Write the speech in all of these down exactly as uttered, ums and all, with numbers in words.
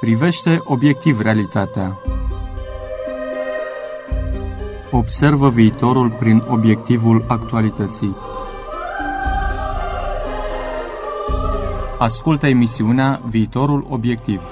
Privește obiectiv realitatea. Observă viitorul prin obiectivul actualității. Ascultă emisiunea Viitorul Obiectiv.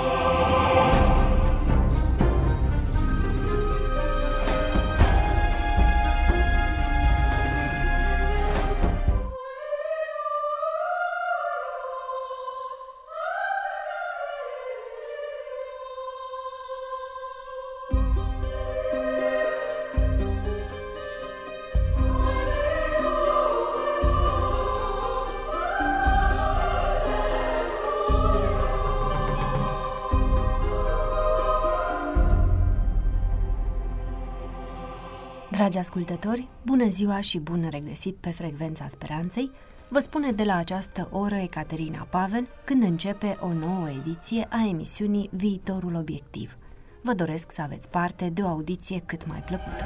Dragi ascultători, bună ziua și bun regăsit pe Frecvența Speranței! Vă spune de la această oră Ecaterina Pavel, când începe o nouă ediție a emisiunii Viitorul Obiectiv. Vă doresc să aveți parte de o audiție cât mai plăcută.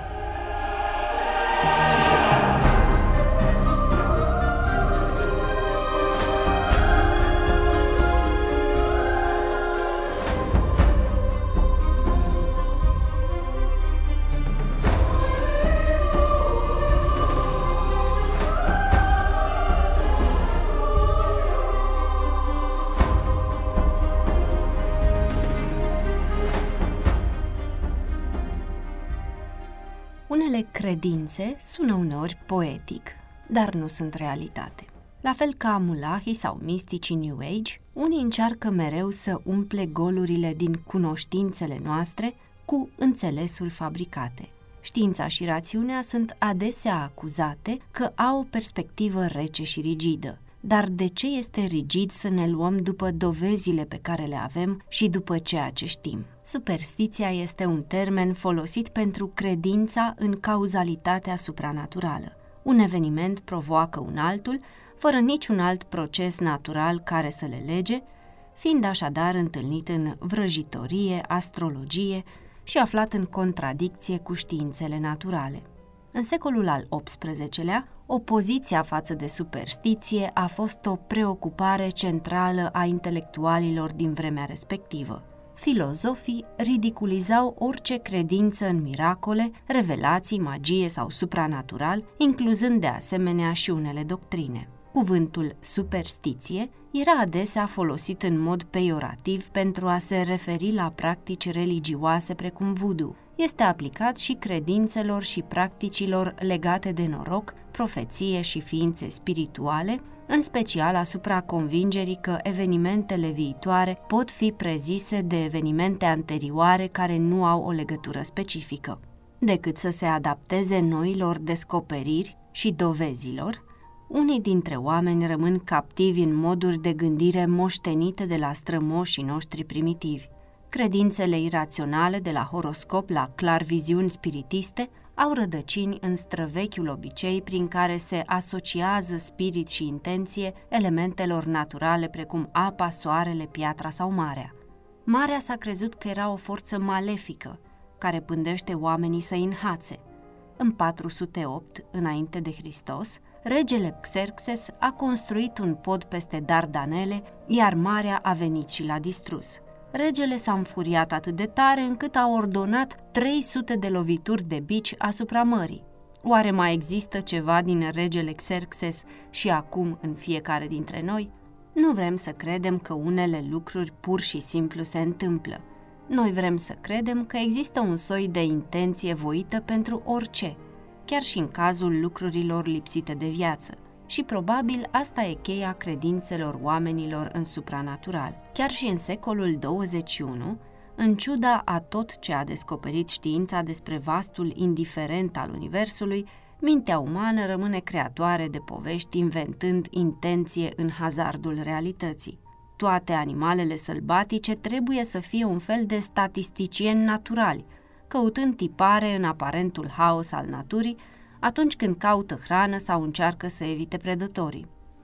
Unele credințe sună uneori poetic, dar nu sunt realitate. La fel ca mulahii sau misticii New Age, unii încearcă mereu să umple golurile din cunoștințele noastre cu înțelesuri fabricate. Știința și rațiunea sunt adesea acuzate că au o perspectivă rece și rigidă. Dar de ce este rigid să ne luăm după dovezile pe care le avem și după ceea ce știm? Superstiția este un termen folosit pentru credința în cauzalitatea supranaturală. Un eveniment provoacă un altul, fără niciun alt proces natural care să le lege, fiind așadar întâlnit în vrăjitorie, astrologie și aflat în contradicție cu științele naturale. În secolul al optsprezecelea, opoziția față de superstiție a fost o preocupare centrală a intelectualilor din vremea respectivă. Filozofii ridiculizau orice credință în miracole, revelații, magie sau supranatural, incluzând de asemenea și unele doctrine. Cuvântul superstiție era adesea folosit în mod peiorativ pentru a se referi la practici religioase precum voodoo. Este aplicat și credințelor și practicilor legate de noroc, profeție și ființe spirituale, în special asupra convingerii că evenimentele viitoare pot fi prezise de evenimente anterioare care nu au o legătură specifică. Decât să se adapteze noilor descoperiri și dovezilor, unii dintre oameni rămân captivi în moduri de gândire moștenite de la strămoșii noștri primitivi. Credințele iraționale, de la horoscop la clarviziuni spiritiste, au rădăcini în străvechiul obicei prin care se asociază spirit și intenție elementelor naturale precum apa, soarele, piatra sau marea. Marea s-a crezut că era o forță malefică, care pândește oamenii să înhațe. În patru sute opt, înainte de Hristos, regele Xerxes a construit un pod peste Dardanele, iar marea a venit și l-a distrus. Regele s-a înfuriat atât de tare încât a ordonat trei sute de lovituri de bici asupra mării. Oare mai există ceva din regele Xerxes și acum în fiecare dintre noi? Nu vrem să credem că unele lucruri pur și simplu se întâmplă. Noi vrem să credem că există un soi de intenție voită pentru orice, chiar și în cazul lucrurilor lipsite de viață. Și probabil asta e cheia credințelor oamenilor în supranatural. Chiar și în secolul douăzeci și unu, în ciuda a tot ce a descoperit știința despre vastul indiferent al universului, mintea umană rămâne creatoare de povești inventând intenție în hazardul realității. Toate animalele sălbatice trebuie să fie un fel de statisticieni naturali, căutând tipare în aparentul haos al naturii, atunci când caută hrană sau încearcă să evite predătorii.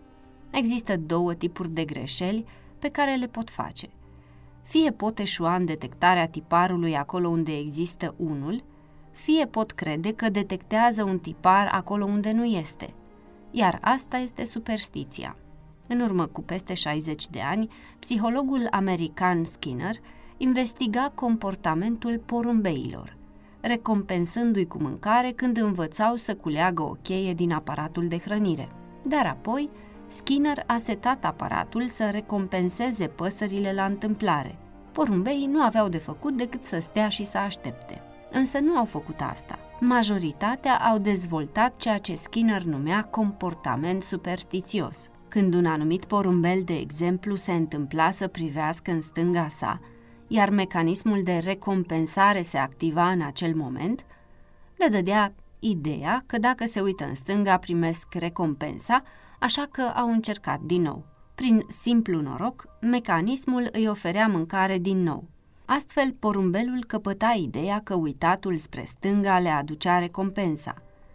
Există două tipuri de greșeli pe care le pot face. Fie pot eșua în detectarea tiparului acolo unde există unul, fie pot crede că detectează un tipar acolo unde nu este. Iar asta este superstiția. În urmă cu peste șaizeci de ani, psihologul american Skinner investiga comportamentul porumbeilor, recompensându-i cu mâncare când învățau să culeagă o cheie din aparatul de hrănire. Dar apoi, Skinner a setat aparatul să recompenseze păsările la întâmplare. Porumbeii nu aveau de făcut decât să stea și să aștepte. Însă nu au făcut asta. Majoritatea au dezvoltat ceea ce Skinner numea comportament superstițios. Când un anumit porumbel, de exemplu, se întâmpla să privească în stânga sa, iar mecanismul de recompensare se activa în acel moment, le dădea ideea că dacă se uită în stânga primesc recompensa, așa că au încercat din nou. Prin simplu noroc, mecanismul îi oferea mâncare din nou. Astfel, porumbelul căpăta ideea că uitatul spre stânga le aducea recompensa.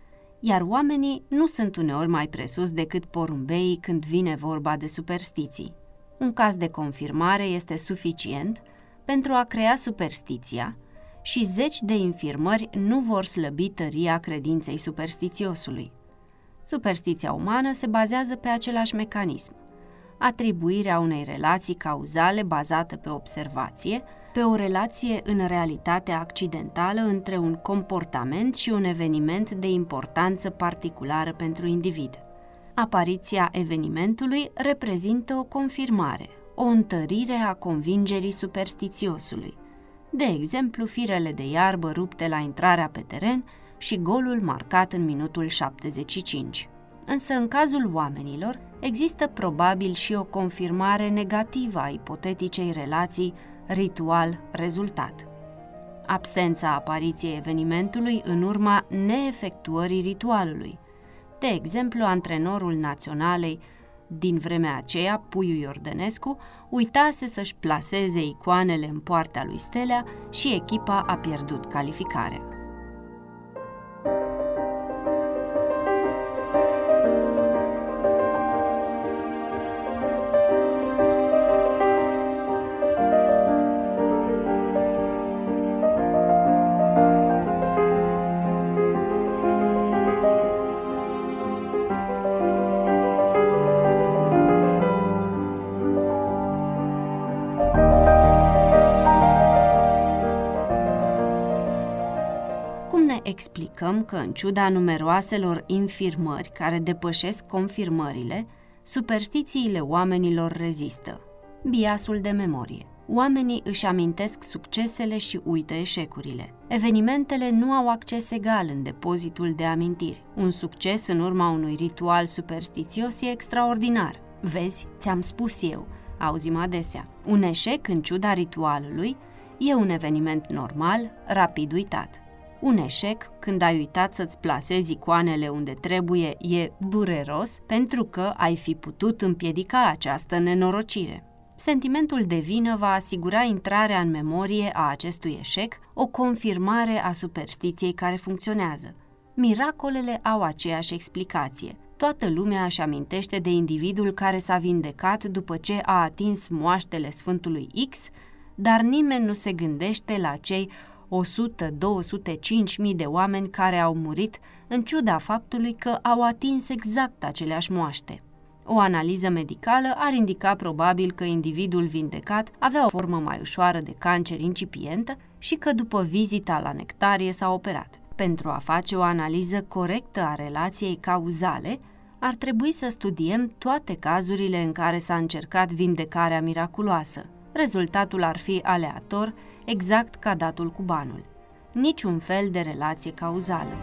Iar oamenii nu sunt uneori mai presus decât porumbeii când vine vorba de superstiții. Un caz de confirmare este suficient pentru a crea superstiția și zeci de infirmări nu vor slăbi tăria credinței superstițiosului. Superstiția umană se bazează pe același mecanism: atribuirea unei relații cauzale bazată pe observație, pe o relație în realitatea accidentală între un comportament și un eveniment de importanță particulară pentru individ. Apariția evenimentului reprezintă o confirmare, o întărire a convingerii superstițiosului. De exemplu, firele de iarbă rupte la intrarea pe teren și golul marcat în minutul șaptezeci și cinci. Însă, în cazul oamenilor, există probabil și o confirmare negativă a ipoteticei relații ritual-rezultat. Absența apariției evenimentului în urma neefectuării ritualului. De exemplu, antrenorul naționalei din vremea aceea, Puiu Iordănescu, uitase să-și plaseze icoanele în poarta lui Stelea și echipa a pierdut calificarea. Explicăm că, în ciuda numeroaselor infirmări care depășesc confirmările, superstițiile oamenilor rezistă. Biasul de memorie. Oamenii își amintesc succesele și uită eșecurile. Evenimentele nu au acces egal în depozitul de amintiri. Un succes în urma unui ritual superstițios e extraordinar. Vezi, ți-am spus eu, auzim adesea. Un eșec, în ciuda ritualului, e un eveniment normal, rapid uitat. Un eșec, când ai uitat să-ți plasezi icoanele unde trebuie, e dureros pentru că ai fi putut împiedica această nenorocire. Sentimentul de vină va asigura intrarea în memorie a acestui eșec, o confirmare a superstiției care funcționează. Miracolele au aceeași explicație. Toată lumea își amintește de individul care s-a vindecat după ce a atins moaștele Sfântului X, dar nimeni nu se gândește la cei o sută - două sute cinci mii de oameni care au murit în ciuda faptului că au atins exact aceleași moaște. O analiză medicală ar indica probabil că individul vindecat avea o formă mai ușoară de cancer incipientă și că după vizita la Nectarie s-a operat. Pentru a face o analiză corectă a relației cauzale, ar trebui să studiem toate cazurile în care s-a încercat vindecarea miraculoasă. Rezultatul ar fi aleator, exact ca datul cu banul. Niciun fel de relație cauzală.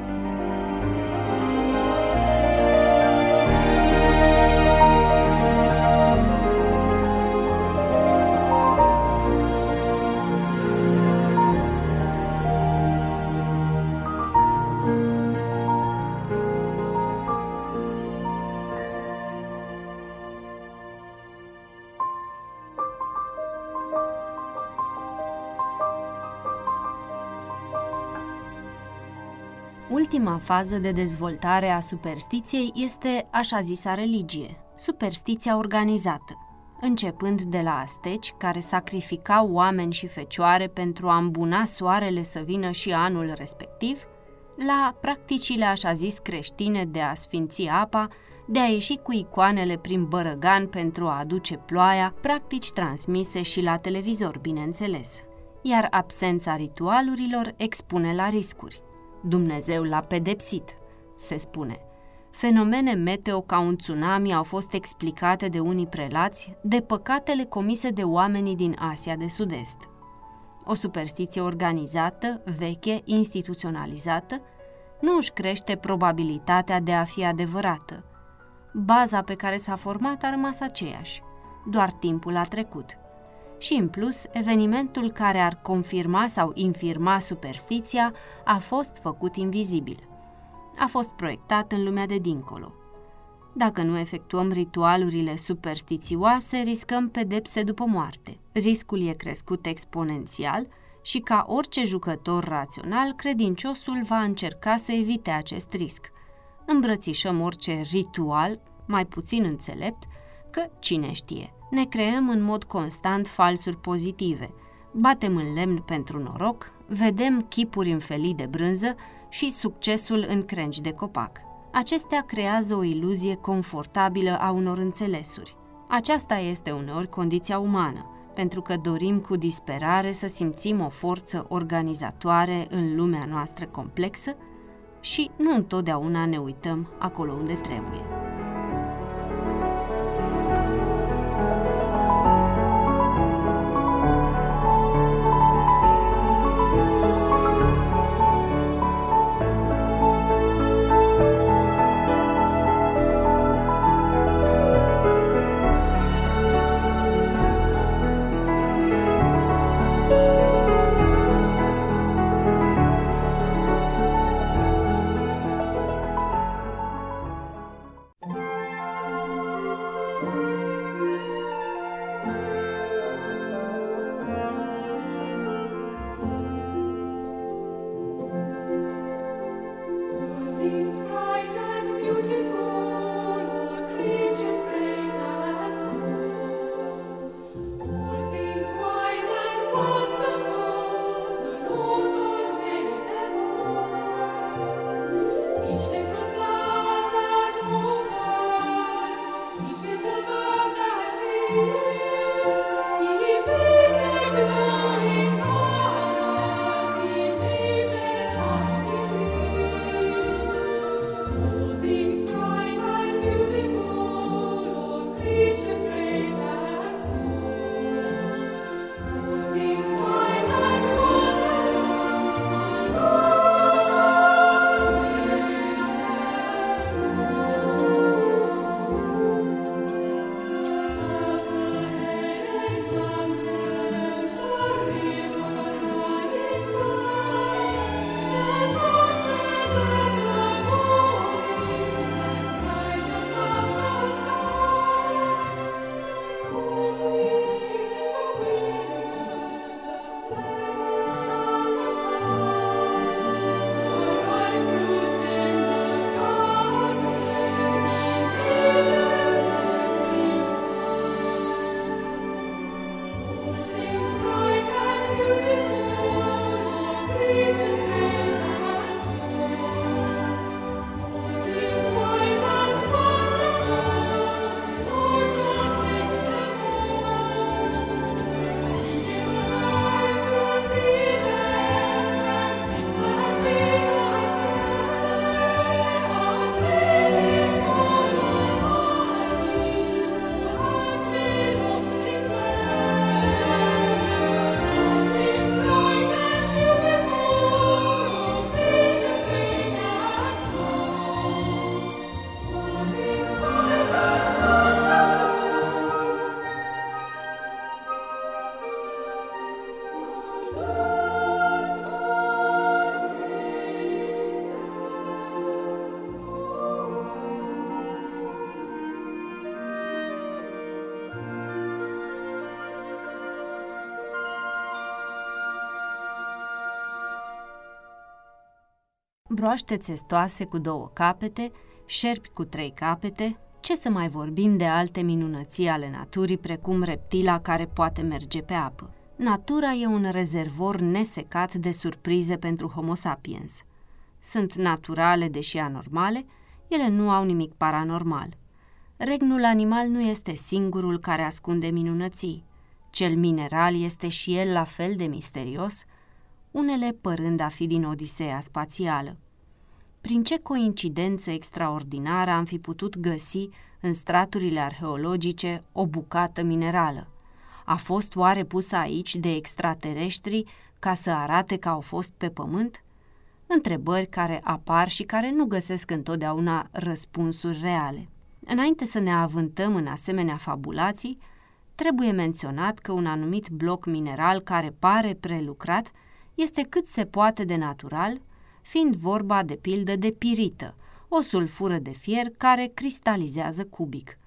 Ultima fază de dezvoltare a superstiției este așa zisa religie, superstiția organizată, începând de la asteci care sacrificau oameni și fecioare pentru a îmbuna soarele să vină și anul respectiv, la practicile așa zis creștine de a sfinți apa, de a ieși cu icoanele prin bărăgan pentru a aduce ploaia, practici transmise și la televizor, bineînțeles. Iar absența ritualurilor expune la riscuri. Dumnezeu l-a pedepsit, se spune. Fenomene meteo ca un tsunami au fost explicate de unii prelați de păcatele comise de oamenii din Asia de Sud-Est. O superstiție organizată, veche, instituționalizată, nu își crește probabilitatea de a fi adevărată. Baza pe care s-a format a rămas aceeași, doar timpul a trecut. Și în plus, evenimentul care ar confirma sau infirma superstiția a fost făcut invizibil. A fost proiectat în lumea de dincolo. Dacă nu efectuăm ritualurile superstițioase, riscăm pedepse după moarte. Riscul e crescut exponențial și ca orice jucător rațional, credinciosul va încerca să evite acest risc. Îmbrățișăm orice ritual, mai puțin înțelept, că, cine știe, ne creăm în mod constant falsuri pozitive, batem în lemn pentru noroc, vedem chipuri înfelii de brânză și succesul în crengi de copac. Acestea creează o iluzie confortabilă a unor înțelesuri. Aceasta este uneori condiția umană, pentru că dorim cu disperare să simțim o forță organizatoare în lumea noastră complexă și nu întotdeauna ne uităm acolo unde trebuie. broaște țestoase cu două capete, șerpi cu trei capete, ce să mai vorbim de alte minunății ale naturii, precum reptila care poate merge pe apă. Natura e un rezervor nesecat de surprize pentru Homo sapiens. sunt naturale deși anormale, ele nu au nimic paranormal. Regnul animal nu este singurul care ascunde minunății. Cel mineral este și el la fel de misterios, unele părând a fi din Odiseea spațială. Prin ce coincidență extraordinară am fi putut găsi în straturile arheologice o bucată minerală? A fost oare pusă aici de extraterestri ca să arate că au fost pe pământ? Întrebări care apar și care nu găsesc întotdeauna răspunsuri reale. Înainte să ne avântăm în asemenea fabulații, trebuie menționat că un anumit bloc mineral care pare prelucrat este cât se poate de natural, fiind vorba de pildă de pirită, o sulfură de fier care cristalizează cubic.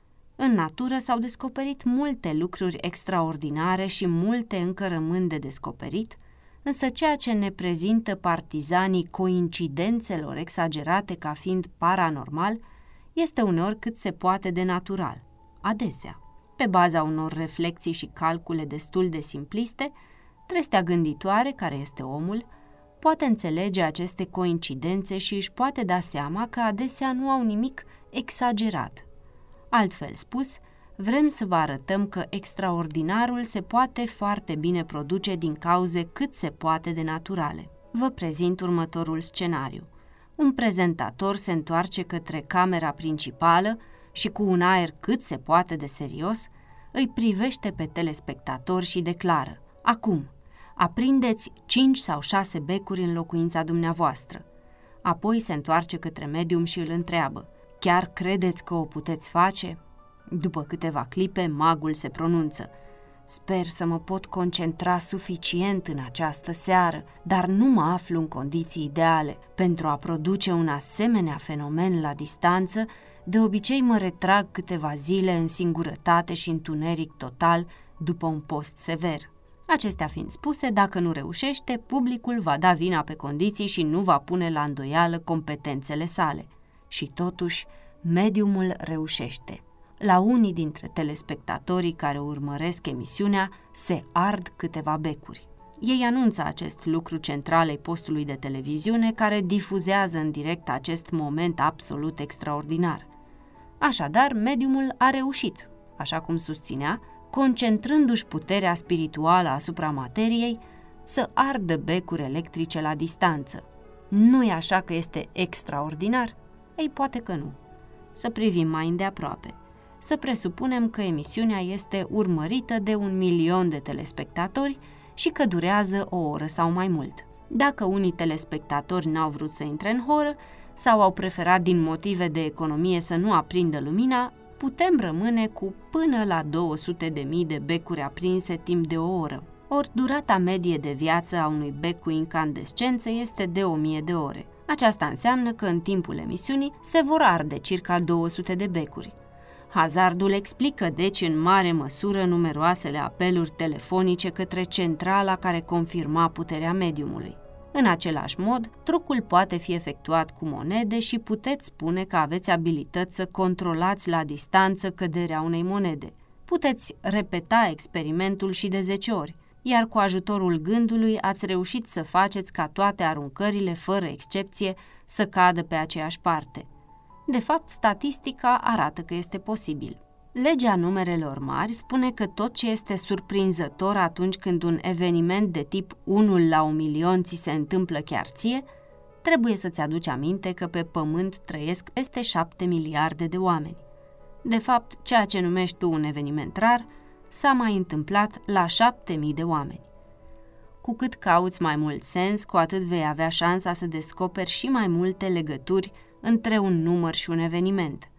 În natură s-au descoperit multe lucruri extraordinare și multe încă rămân de descoperit, însă ceea ce ne prezintă partizanii coincidențelor exagerate ca fiind paranormal este uneori cât se poate de natural, adesea. Pe baza unor reflexii și calcule destul de simpliste, trestea gânditoare, care este omul, poate înțelege aceste coincidențe și își poate da seama că adesea nu au nimic exagerat. Altfel spus, vrem să vă arătăm că extraordinarul se poate foarte bine produce din cauze cât se poate de naturale. Vă prezint următorul scenariu. Un prezentator se întoarce către camera principală și cu un aer cât se poate de serios, îi privește pe telespectator și declară: acum, aprindeți cinci sau șase becuri în locuința dumneavoastră. Apoi se întoarce către medium și îl întreabă: chiar credeți că o puteți face? După câteva clipe, magul se pronunță: sper să mă pot concentra suficient în această seară, dar nu mă aflu în condiții ideale. Pentru a produce un asemenea fenomen la distanță, de obicei mă retrag câteva zile în singurătate și întuneric total după un post sever. Acestea fiind spuse, dacă nu reușește, publicul va da vina pe condiții și nu va pune la îndoială competențele sale. Și totuși, mediumul reușește. La unii dintre telespectatorii care urmăresc emisiunea se ard câteva becuri. Ei anunță acest lucru centralei postului de televiziune care difuzează în direct acest moment absolut extraordinar. Așadar, mediumul a reușit, așa cum susținea, concentrându-și puterea spirituală asupra materiei, să ardă becuri electrice la distanță. Nu-i așa că este extraordinar? Ei, poate că nu. Să privim mai îndeaproape. Să presupunem că emisiunea este urmărită de un milion de telespectatori și că durează o oră sau mai mult. Dacă unii telespectatori n-au vrut să intre în horă sau au preferat din motive de economie să nu aprindă lumina, putem rămâne cu până la două sute de mii de becuri aprinse timp de o oră. Ori durata medie de viață a unui bec cu incandescență este de o mie de ore. Aceasta înseamnă că în timpul emisiunii se vor arde circa două sute de becuri. Hazardul explică deci în mare măsură numeroasele apeluri telefonice către centrala care confirma puterea mediumului. În același mod, trucul poate fi efectuat cu monede și puteți spune că aveți abilități să controlați la distanță căderea unei monede. Puteți repeta experimentul și de zece ori, iar cu ajutorul gândului ați reușit să faceți ca toate aruncările, fără excepție, să cadă pe aceeași parte. De fapt, statistica arată că este posibil. Legea numerelor mari spune că tot ce este surprinzător atunci când un eveniment de tip unu la un milion ți se întâmplă chiar ție, trebuie să-ți aduci aminte că pe pământ trăiesc peste șapte miliarde de oameni. De fapt, ceea ce numești tu un eveniment rar s-a mai întâmplat la șapte mii de oameni. Cu cât cauți mai mult sens, cu atât vei avea șansa să descoperi și mai multe legături între un număr și un eveniment.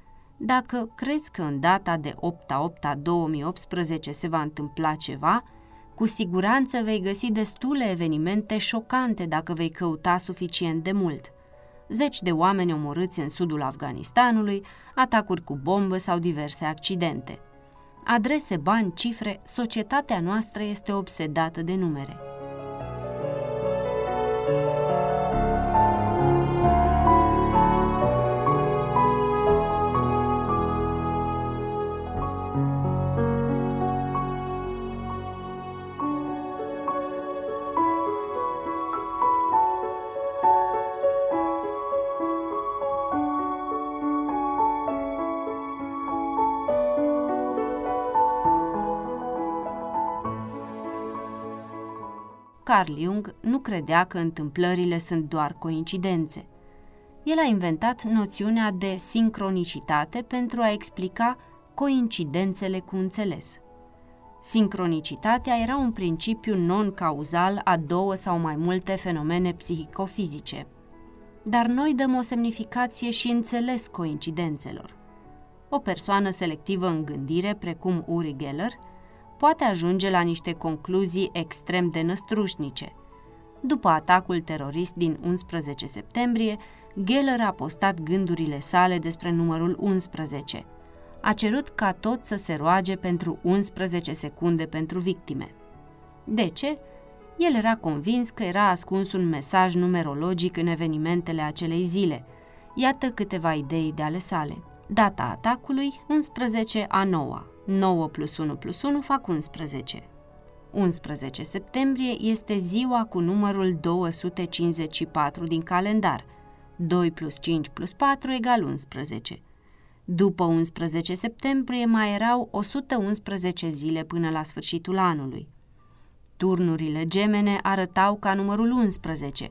Dacă crezi că în data de opt a opta două mii optsprezece se va întâmpla ceva, cu siguranță vei găsi destule evenimente șocante dacă vei căuta suficient de mult. Zeci de oameni omorâți în sudul Afganistanului, atacuri cu bombă sau diverse accidente. Adrese, bani, cifre, societatea noastră este obsedată de numere. Carl Jung nu credea că întâmplările sunt doar coincidențe. El a inventat noțiunea de sincronicitate pentru a explica coincidențele cu înțeles. Sincronicitatea era un principiu non-cauzal a două sau mai multe fenomene psihicofizice. Dar noi dăm o semnificație și înțeles coincidențelor. O persoană selectivă în gândire, precum Uri Geller, poate ajunge la niște concluzii extrem de năstrușnice. După atacul terorist din unsprezece septembrie, Geller a postat gândurile sale despre numărul unsprezece. A cerut ca tot să se roage pentru unsprezece secunde pentru victime. De ce? El era convins că era ascuns un mesaj numerologic în evenimentele acelei zile. Iată câteva idei de ale sale. Data atacului, unsprezece a noua. nouă plus unu plus unu fac unsprezece. unsprezece septembrie este ziua cu numărul două sute cincizeci și patru din calendar. doi plus cinci plus patru egal unsprezece. După unsprezece septembrie mai erau o sută unsprezece zile până la sfârșitul anului. Turnurile gemene arătau ca numărul unsprezece.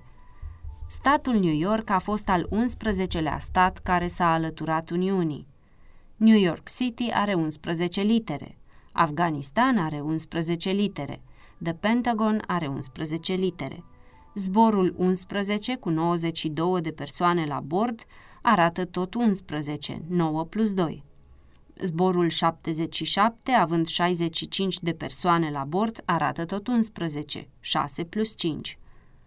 Statul New York a fost al unsprezecelea stat care s-a alăturat Uniunii. New York City are unsprezece litere, Afganistan are unsprezece litere, The Pentagon are unsprezece litere. Zborul unsprezece cu nouăzeci și două de persoane la bord arată tot unsprezece, nouă plus doi. Zborul șaptezeci și șapte, având șaizeci și cinci de persoane la bord, arată tot unsprezece, șase plus cinci.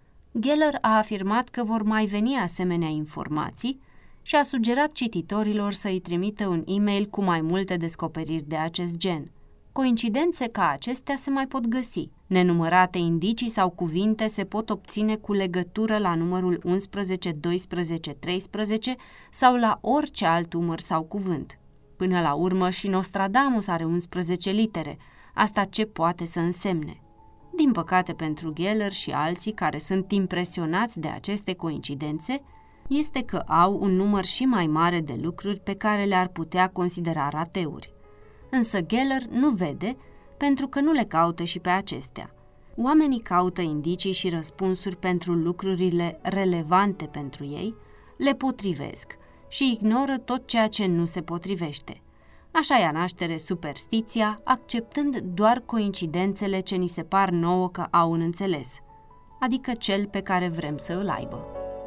Geller a afirmat că vor mai veni asemenea informații și a sugerat cititorilor să îi trimită un e-mail cu mai multe descoperiri de acest gen. Coincidențe ca acestea se mai pot găsi. Nenumărate indicii sau cuvinte se pot obține cu legătură la numărul unsprezece, doisprezece, treisprezece sau la orice alt număr sau cuvânt. Până la urmă și Nostradamus are unsprezece litere. Asta ce poate să însemne? Din păcate pentru Geller și alții care sunt impresionați de aceste coincidențe, este că au un număr și mai mare de lucruri pe care le-ar putea considera rateuri. Însă Geller nu vede pentru că nu le caută și pe acestea. Oamenii caută indicii și răspunsuri pentru lucrurile relevante pentru ei, le potrivesc și ignoră tot ceea ce nu se potrivește. Așa ia naștere superstiția, acceptând doar coincidențele ce ni se par nouă că au un înțeles, adică cel pe care vrem să îl aibă.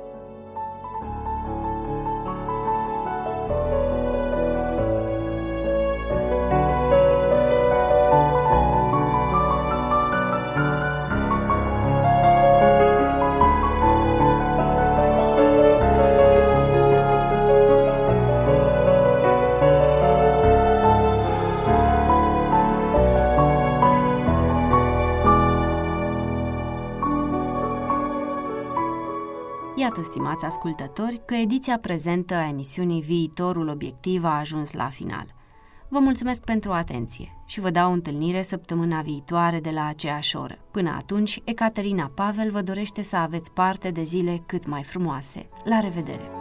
Iată, stimați ascultători, că ediția prezentă a emisiunii Viitorul Obiectiv a ajuns la final. Vă mulțumesc pentru atenție și vă dau întâlnire săptămâna viitoare de la aceeași oră. Până atunci, Ecaterina Pavel vă dorește să aveți parte de zile cât mai frumoase. La revedere!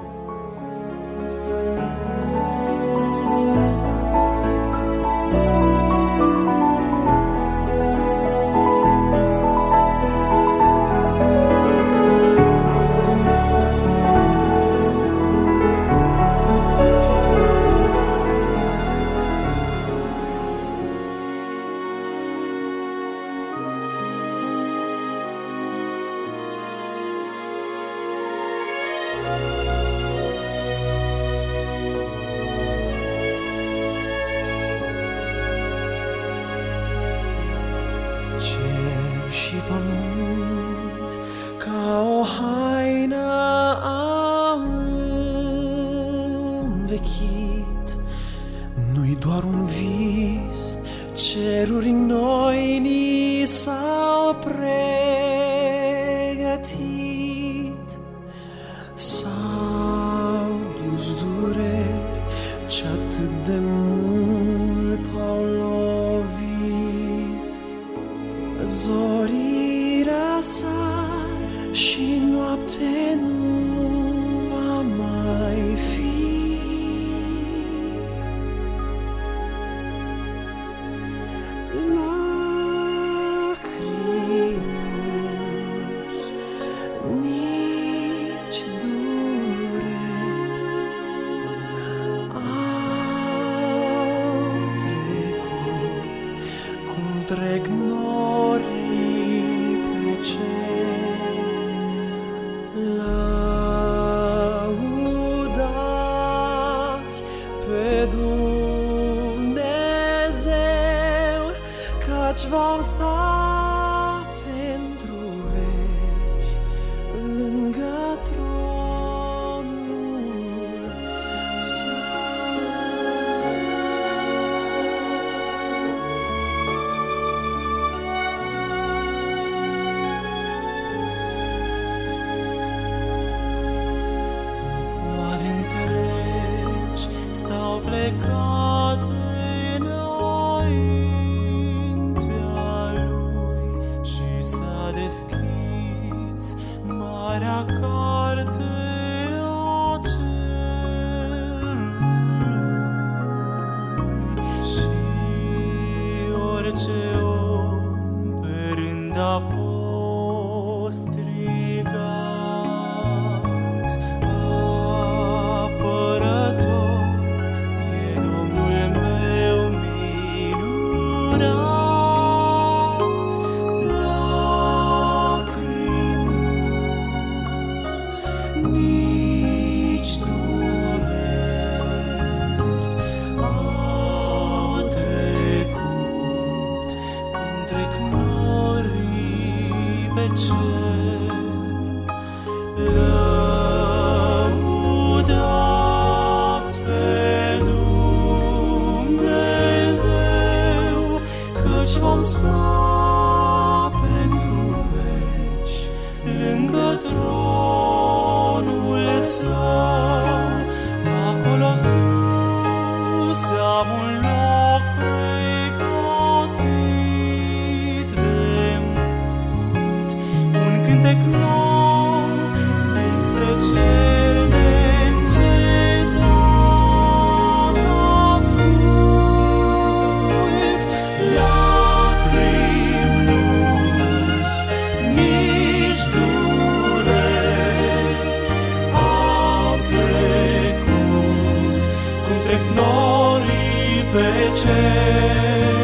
Cer și pământ ca o haină au învechit. Nu-i doar un vis, ceruri noi ni s-au pregătit. S-au dus dureri ce atât de mult au lovit. Zorii răsar și noapte nu va mai fi. Lacrimi trec norii pe cer. Lăudați pe Dumnezeu, căci vom sta pentru veci lângă tronul Său. Popoare întregi stau plecate înaintea Lui și s-a deschis marea carte a cerului și orice om pe rând a fost strigat. Apărător e Domnul meu minunat. Lacrimus, nici dureri au trecut cum trec norii pe cer. Lăudați pe Dumnezeu, căci vom sta pentru veci lângă tronul Său. Acolo sus am un loc pregătit de mult, un cântec nou dinspre cer neîncetat ascult. Lacrimus, nici dureri au trecut cum trec norii pe cer.